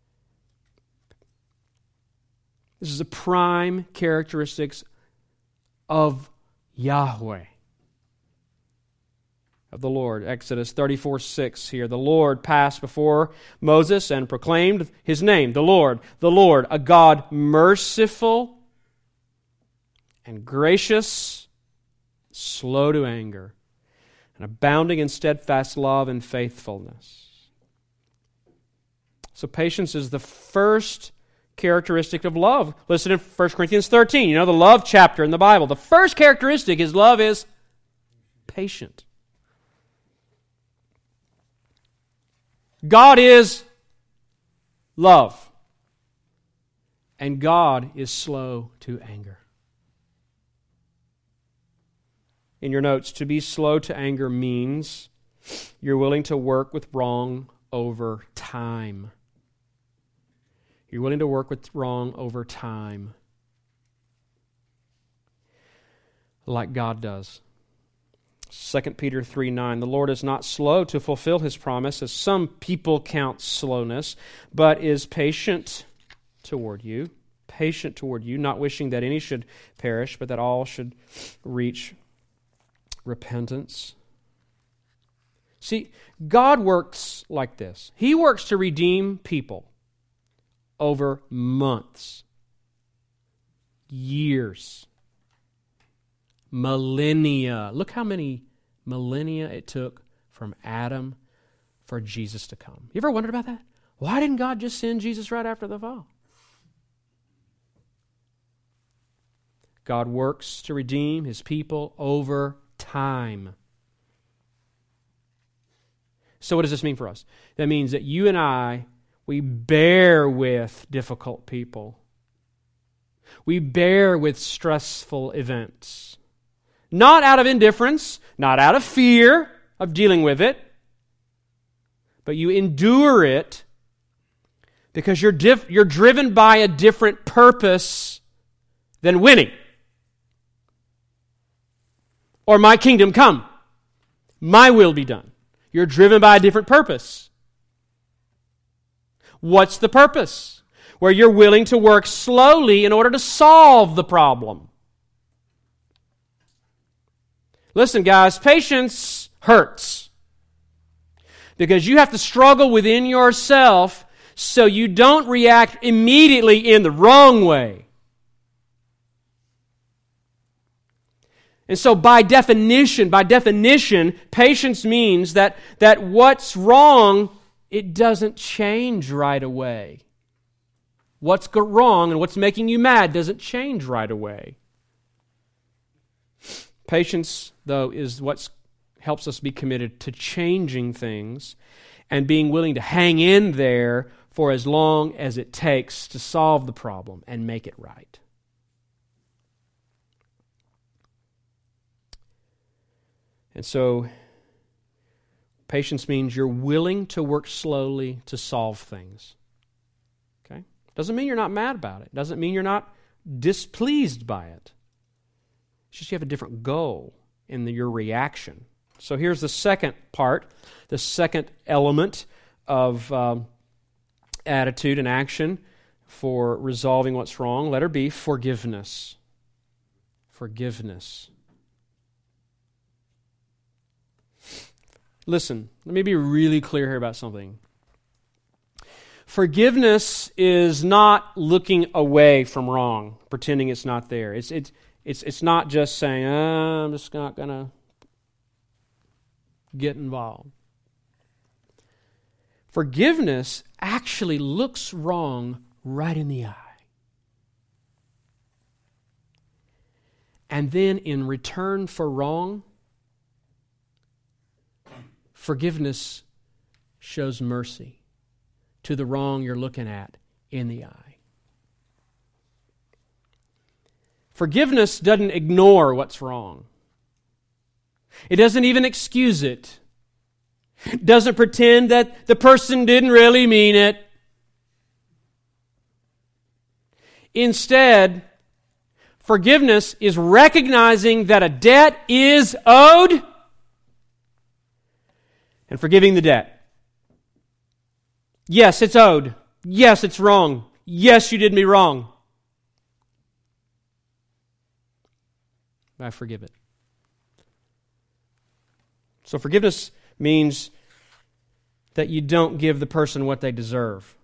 This is a prime characteristics of Yahweh, of the Lord. Exodus 34:6 here. The Lord passed before Moses and proclaimed His name, the Lord, a God merciful and gracious, slow to anger, and abounding in steadfast love and faithfulness. So patience is the first characteristic of love. Listen in 1 Corinthians 13. You know the love chapter in the Bible. The first characteristic is love is patient. God is love. And God is slow to anger. In your notes, to be slow to anger means you're willing to work with wrong over time. You're willing to work with wrong over time. Like God does. 2 Peter 3:9, the Lord is not slow to fulfill His promise, as some people count slowness, but is patient toward you, not wishing that any should perish, but that all should reach repentance. See, God works like this. He works to redeem people over months, years, millennia. Look how many millennia it took from Adam for Jesus to come. You ever wondered about that? Why didn't God just send Jesus right after the fall? God works to redeem His people over time. So what does this mean for us? That means that you and I, we bear with difficult people. We bear with stressful events. Not out of indifference, not out of fear of dealing with it, but you endure it because you're driven by a different purpose than winning. Or my kingdom come, my will be done. You're driven by a different purpose. What's the purpose? Where you're willing to work slowly in order to solve the problem. Listen, guys, patience hurts. Because you have to struggle within yourself so you don't react immediately in the wrong way. And so by definition, patience means that what's wrong, it doesn't change right away. What's wrong and what's making you mad doesn't change right away. Patience, though, is what helps us be committed to changing things and being willing to hang in there for as long as it takes to solve the problem and make it right. And so, patience means you're willing to work slowly to solve things. Okay? Doesn't mean you're not mad about it. Doesn't mean you're not displeased by it. It's just you have a different goal in your reaction. So here's the second part, the second element of attitude and action for resolving what's wrong. Letter B, forgiveness. Forgiveness. Listen, let me be really clear here about something. Forgiveness is not looking away from wrong, pretending it's not there. It's not just saying, I'm just not going to get involved. Forgiveness actually looks wrong right in the eye. And then in return for wrong, forgiveness shows mercy to the wrong you're looking at in the eye. Forgiveness doesn't ignore what's wrong. It doesn't even excuse it. It doesn't pretend that the person didn't really mean it. Instead, forgiveness is recognizing that a debt is owed and forgiving the debt. Yes, it's owed. Yes, it's wrong. Yes, you did me wrong. I forgive it. So forgiveness means that you don't give the person what they deserve.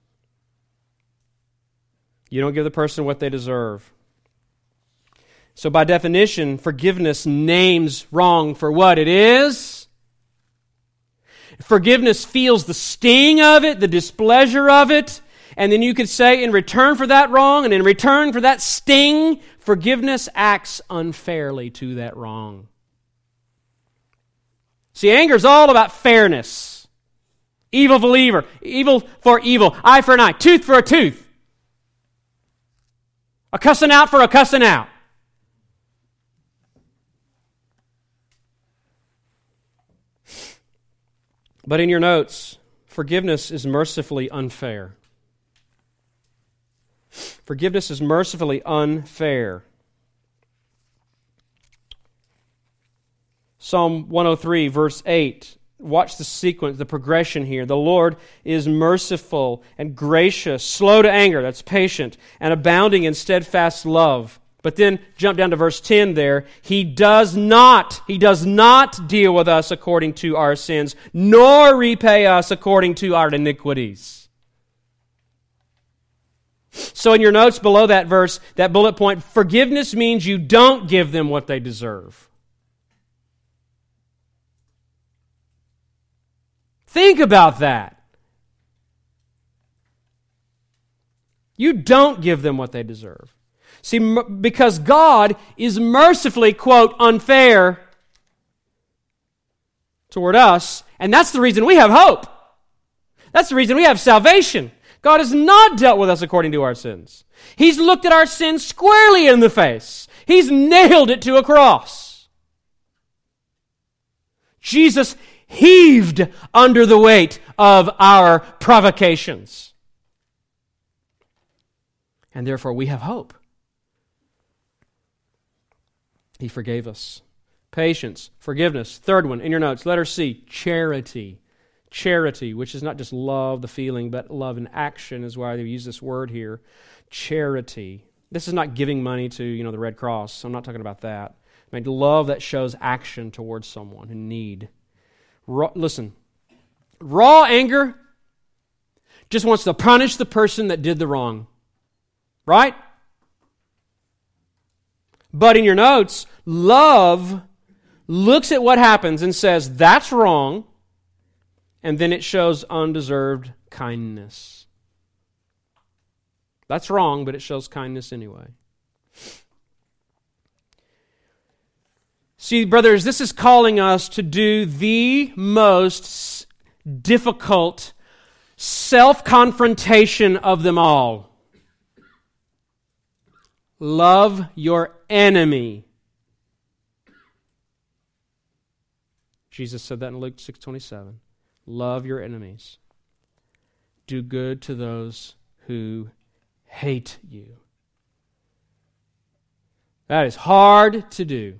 You don't give the person what they deserve. So by definition, forgiveness names wrong for what it is. Forgiveness feels the sting of it, the displeasure of it, and then you could say in return for that wrong and in return for that sting, forgiveness acts unfairly to that wrong. See, anger is all about fairness. Evil for evil, eye for an eye, tooth for a tooth. A cussing out for a cussing out. But in your notes, forgiveness is mercifully unfair. Forgiveness is mercifully unfair. Psalm 103, verse 8. Watch the sequence, the progression here. The Lord is merciful and gracious, slow to anger, that's patient, and abounding in steadfast love. But then jump down to verse 10 there. He does not deal with us according to our sins, nor repay us according to our iniquities. So in your notes below that verse, that bullet point, forgiveness means you don't give them what they deserve. Think about that. You don't give them what they deserve. See, because God is mercifully, quote, unfair toward us, and that's the reason we have hope. That's the reason we have salvation. God has not dealt with us according to our sins. He's looked at our sins squarely in the face. He's nailed it to a cross. Jesus heaved under the weight of our provocations. And therefore we have hope. He forgave us. Patience, forgiveness. Third one in your notes, letter C, charity. Charity, which is not just love, the feeling, but love in action is why they use this word here. Charity. This is not giving money to, the Red Cross. I'm not talking about that. I mean, love that shows action towards someone in need. Listen, raw anger just wants to punish the person that did the wrong. Right? But in your notes, love looks at what happens and says, that's wrong, and then it shows undeserved kindness. That's wrong, but it shows kindness anyway. See, brothers, this is calling us to do the most difficult self-confrontation of them all. Love your enemy. Jesus said that in Luke 6:27. Love your enemies. Do good to those who hate you. That is hard to do.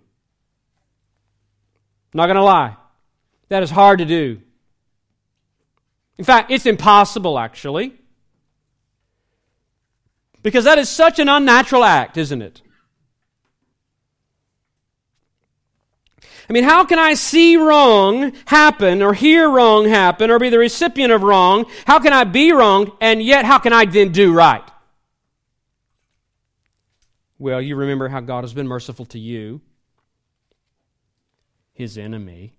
I'm not going to lie. That is hard to do. In fact, it's impossible, actually. Because that is such an unnatural act, isn't it? I mean, how can I see wrong happen or hear wrong happen or be the recipient of wrong? How can I be wrong and yet how can I then do right? Well, you remember how God has been merciful to you, His enemy.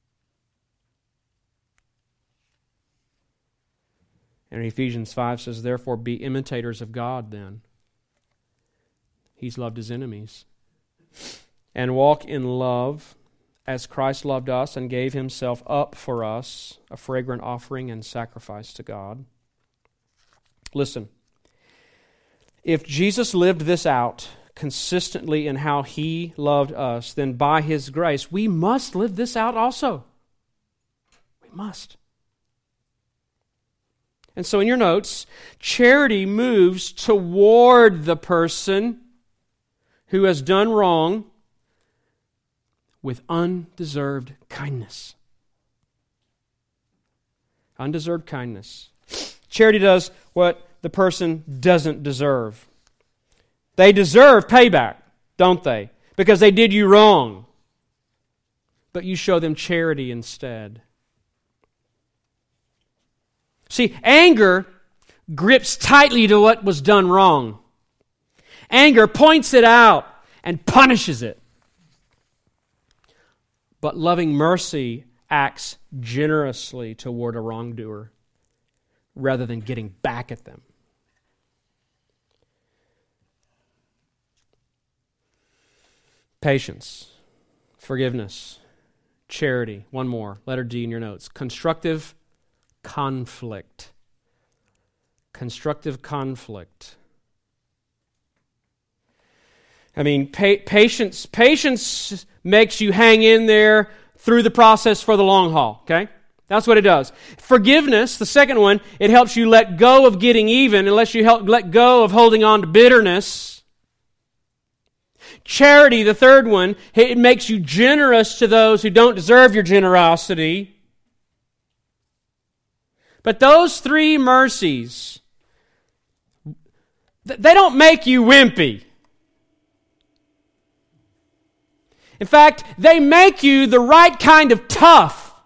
And Ephesians 5 says, therefore be imitators of God then. He's loved His enemies. And walk in love as Christ loved us and gave Himself up for us, a fragrant offering and sacrifice to God. Listen, if Jesus lived this out consistently in how He loved us, then by His grace, we must live this out also. We must. And so in your notes, charity moves toward the person who has done wrong with undeserved kindness. Undeserved kindness. Charity does what the person doesn't deserve. They deserve payback, don't they? Because they did you wrong. But you show them charity instead. See, anger grips tightly to what was done wrong. Anger points it out and punishes it. But loving mercy acts generously toward a wrongdoer rather than getting back at them. Patience, forgiveness, charity. One more, letter D in your notes. Constructive conflict. Constructive conflict. I mean, patience makes you hang in there through the process for the long haul, okay? That's what it does. Forgiveness, the second one, it helps you let go of getting even, unless you let go of holding on to bitterness. Charity, the third one, it makes you generous to those who don't deserve your generosity. But those three mercies, they don't make you wimpy. In fact, they make you the right kind of tough,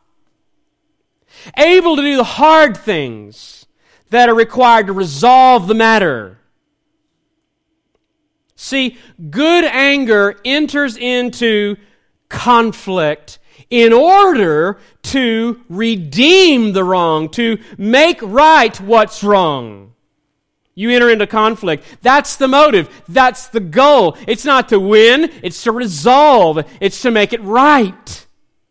able to do the hard things that are required to resolve the matter. See, good anger enters into conflict in order to redeem the wrong, to make right what's wrong. You enter into conflict. That's the motive. That's the goal. It's not to win, it's to resolve. It's to make it right.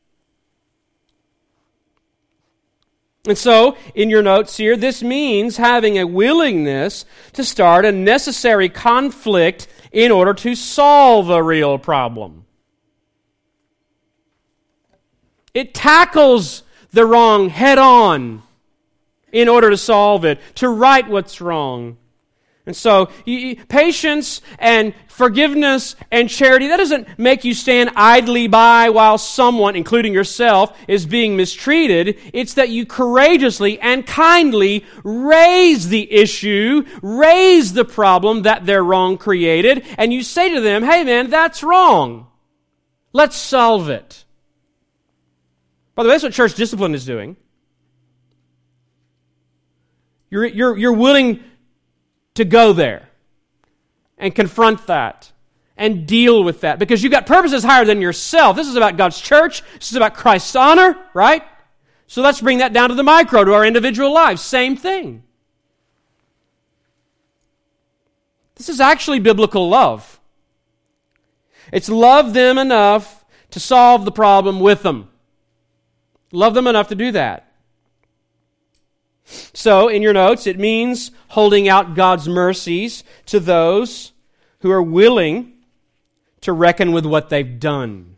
And so, in your notes here, this means having a willingness to start a necessary conflict in order to solve a real problem. It tackles the wrong head on in order to solve it, to right what's wrong. And so, patience and forgiveness and charity, that doesn't make you stand idly by while someone, including yourself, is being mistreated. It's that you courageously and kindly raise the issue, raise the problem that their wrong created, and you say to them, hey man, that's wrong. Let's solve it. By the way, that's what church discipline is doing. You're willing to go there and confront that and deal with that because you've got purposes higher than yourself. This is about God's church. This is about Christ's honor, right? So let's bring that down to the micro, to our individual lives. Same thing. This is actually biblical love. It's love them enough to solve the problem with them. Love them enough to do that. So, in your notes, it means holding out God's mercies to those who are willing to reckon with what they've done.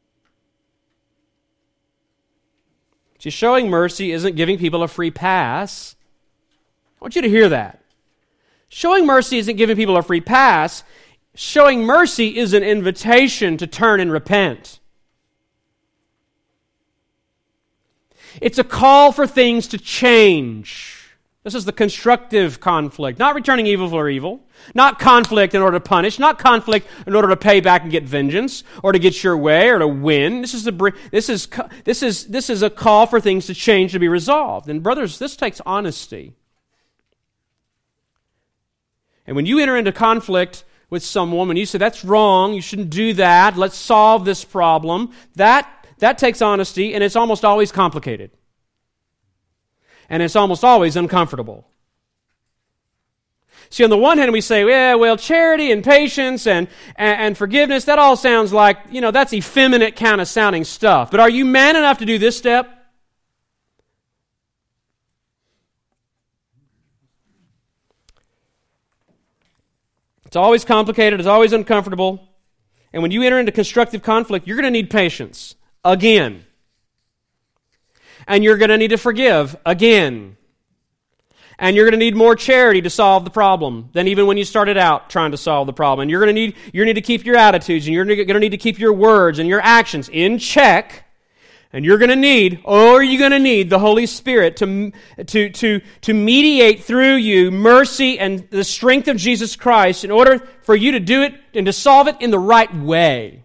See, showing mercy isn't giving people a free pass. I want you to hear that. Showing mercy isn't giving people a free pass. Showing mercy is an invitation to turn and repent. It's a call for things to change. This is the constructive conflict. Not returning evil for evil. Not conflict in order to punish. Not conflict in order to pay back and get vengeance, or to get your way, or to win. This is a call for things to change, to be resolved. And brothers, this takes honesty. And when you enter into conflict with someone, when you say, that's wrong, you shouldn't do that, let's solve this problem, that takes honesty, and it's almost always complicated. And it's almost always uncomfortable. See, on the one hand, we say, yeah, well, charity and patience and forgiveness, that all sounds like, that's effeminate kind of sounding stuff. But are you man enough to do this step? It's always complicated, it's always uncomfortable. And when you enter into constructive conflict, you're going to need patience. Again. And you're going to need to forgive again. And you're going to need more charity to solve the problem than even when you started out trying to solve the problem. And you're going to need to keep your attitudes, and you're going to need to keep your words and your actions in check. And you're going to need the Holy Spirit to mediate through you mercy and the strength of Jesus Christ in order for you to do it and to solve it in the right way.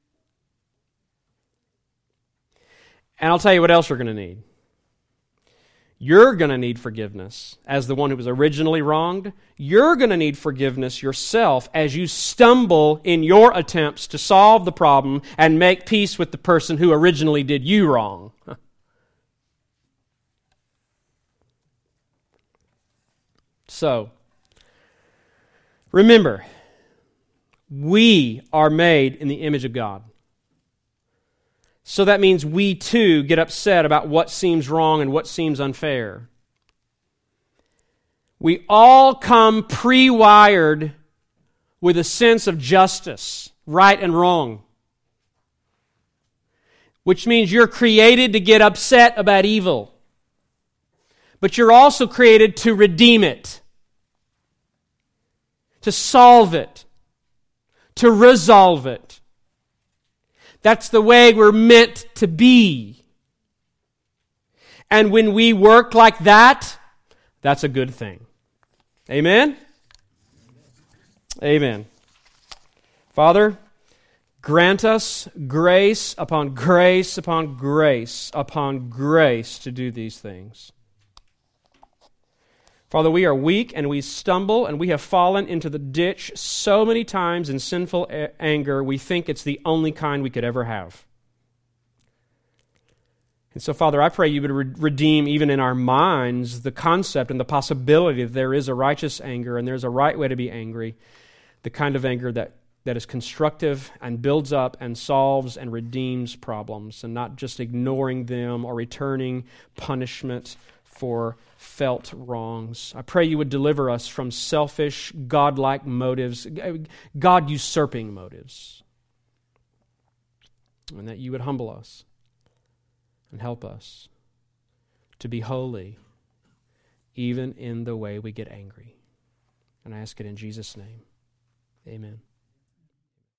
And I'll tell you what else you're going to need. You're going to need forgiveness as the one who was originally wronged. You're going to need forgiveness yourself as you stumble in your attempts to solve the problem and make peace with the person who originally did you wrong. So, remember, we are made in the image of God. So that means we too get upset about what seems wrong and what seems unfair. We all come pre-wired with a sense of justice, right and wrong. Which means you're created to get upset about evil. But you're also created to redeem it, to solve it, to resolve it. That's the way we're meant to be. And when we work like that, that's a good thing. Amen? Amen. Father, grant us grace upon grace upon grace upon grace to do these things. Father, we are weak and we stumble and we have fallen into the ditch so many times in sinful anger, we think it's the only kind we could ever have. And so, Father, I pray you would redeem even in our minds the concept and the possibility that there is a righteous anger and there's a right way to be angry, the kind of anger that is constructive and builds up and solves and redeems problems, and not just ignoring them or returning punishment for felt wrongs. I pray you would deliver us from selfish, godlike motives, God-usurping motives, and that you would humble us and help us to be holy even in the way we get angry. And I ask it in Jesus' name. Amen.